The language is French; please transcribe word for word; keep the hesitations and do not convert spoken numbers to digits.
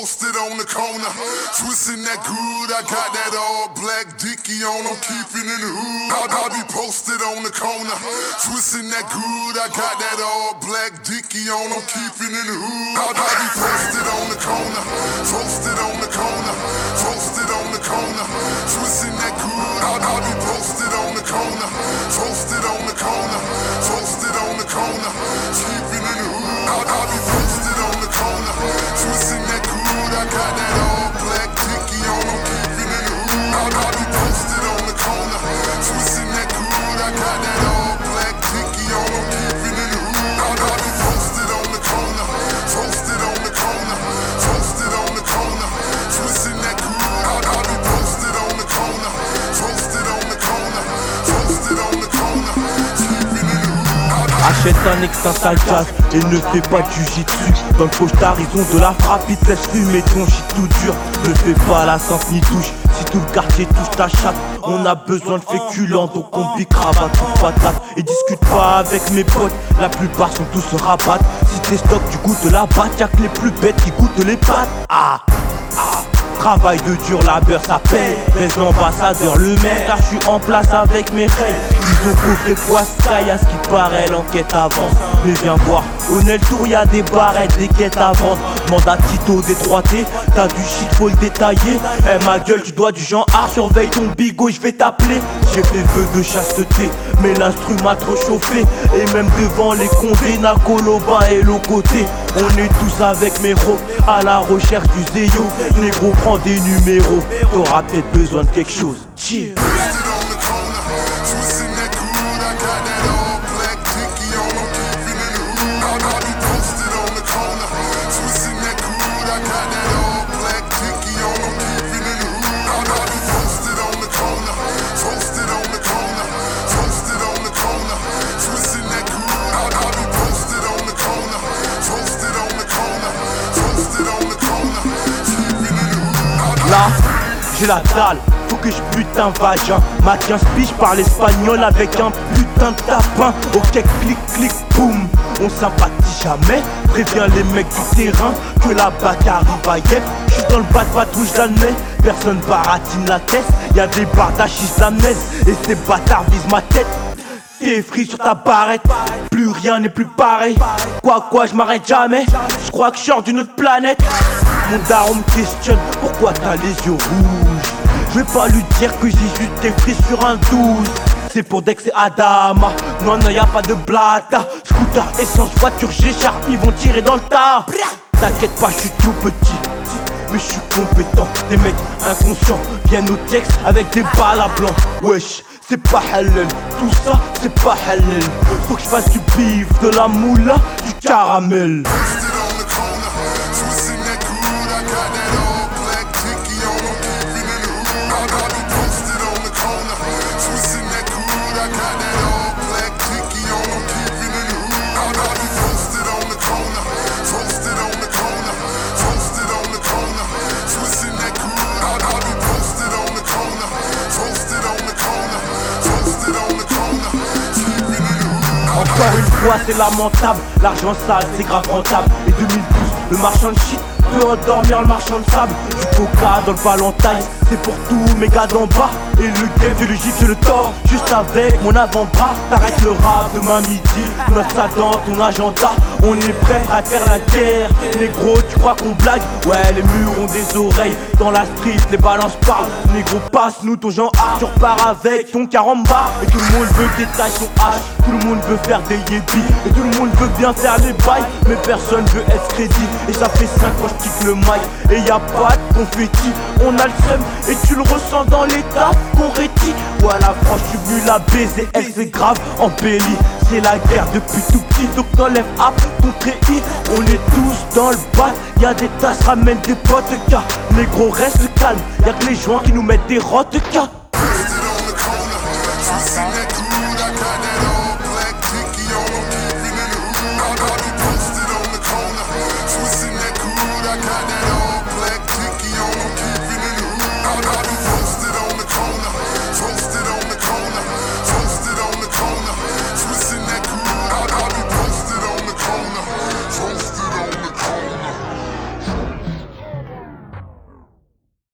posted on the corner, twisting that good. I got that all black dicky on, I'm keeping in the hood. I, I be posted on the corner, twisting that good. I got that all black dicky on, I'm keeping in the hood. I, I be posted on the corner, posted on the corner, posted on the corner, twisting that good. I, I be posted on the corner, posted on the corner, posted on the corner, keeping in the hood. I, I be posted on the corner, twisting that good. I got that all black dicky on, I'm keeping in the hood. I, I be posted on the corner, twisting that good. I got that all black dicky on, I'm keeping in the hood. I, I be posted on the corner, posted on the corner, posted on the corner, twisting that good. I, I be posted on the corner, posted on the corner, posted on the corner, keeping in the hood. Achète un ex, un sale jazz et ne fais pas du jitsu. Dans le costard ils ont de la frappe, ils te laissent fumer ton shit tout dur. Ne fais pas la sainte ni touche, si tout le quartier touche ta chatte. On a besoin de féculents, donc on bille cravate ou patate. Et discute pas avec mes potes, la plupart sont tous rabattent. Si t'es stock tu goûtes la batte, y'a que les plus bêtes qui goûtent les pattes. Ah, ah. Travail de dur, labeur ça paye. Reste l'ambassadeur, le maire, car je suis en place avec mes règles. Ils ont coffré poiscaille, à ce qui paraît l'enquête avance. Mais viens voir, au Nel Tour y'a des barrettes, des quêtes avancent. Mandat Tito détroité, t'as du shit faut le détailler. Eh ma gueule tu dois du genre art, surveille ton bigot je vais t'appeler. J'ai fait vœu de chasteté, mais l'instru m'a trop chauffé. Et même devant les condés, Nakoloba et Locoté. On est tous avec mes rocs, à la recherche du zéyo. Négro prends des numéros, t'auras peut-être besoin de quelque chose. Cheers. Là, j'ai la dalle, faut que je bute un vagin. Ma quinze piges parle espagnol avec un putain de tapin. Ok, clic, clic, boum, on sympathie jamais. Préviens les mecs du terrain que la bac arrive à Yep. J'suis dans le bas de patrouille, j'admets. Personne baratine la tête, y'a des bardaches islamaises. Et ces bâtards visent ma tête. T'es free sur ta barrette, plus rien n'est plus pareil. Quoi quoi, je m'arrête jamais, je crois que je sors d'une autre planète. Mon daron me questionne, pourquoi t'as les yeux rouges? Je vais pas lui dire que j'ai juste des free sur un douze. C'est pour Dex et Adama, non non y'a pas de blata. Scooter, essence, voiture, G-Sharp, ils vont tirer dans le tas. T'inquiète pas, je suis tout petit, mais je suis compétent. Des mecs inconscients viennent au texte avec des balles à blanc. Wesh, c'est pas halal, tout ça c'est pas halal. Faut que je fasse du bif, de la moula, du caramel. Encore une fois c'est lamentable, l'argent sale c'est grave rentable. Et deux mille douze, le marchand de shit peut endormir le marchand de sable. Du coca dans le Valentine, c'est pour tous mes gars d'en bas. Et le game je le gifle, je le tords, juste avec mon avant-bras. T'arrêtes le rap demain midi, note ça dans ton agenda. On est prêt à faire la guerre, négro tu crois qu'on blague? Ouais les murs ont des oreilles, dans la street les balances parlent. Négro passe-nous ton genre art, tu repars avec ton caramba. Et tout le monde veut détailler son hache, tout le monde veut faire des yébis. Et tout le monde veut bien faire les bails, mais personne veut être crédit. Et ça fait cinq ans je kick le mic, et y a pas de confetti. On a le seum, et tu le ressens dans l'état qu'on rétit. Ouais la France je suis venu la baiser, elle c'est grave embellie. C'est la guerre depuis tout petit, donc t'enlèves up ton crédit. On est tous dans le bas, y'a des tasses, ramène des potes car négro reste calme, y'a que les joints qui nous mettent des rotes car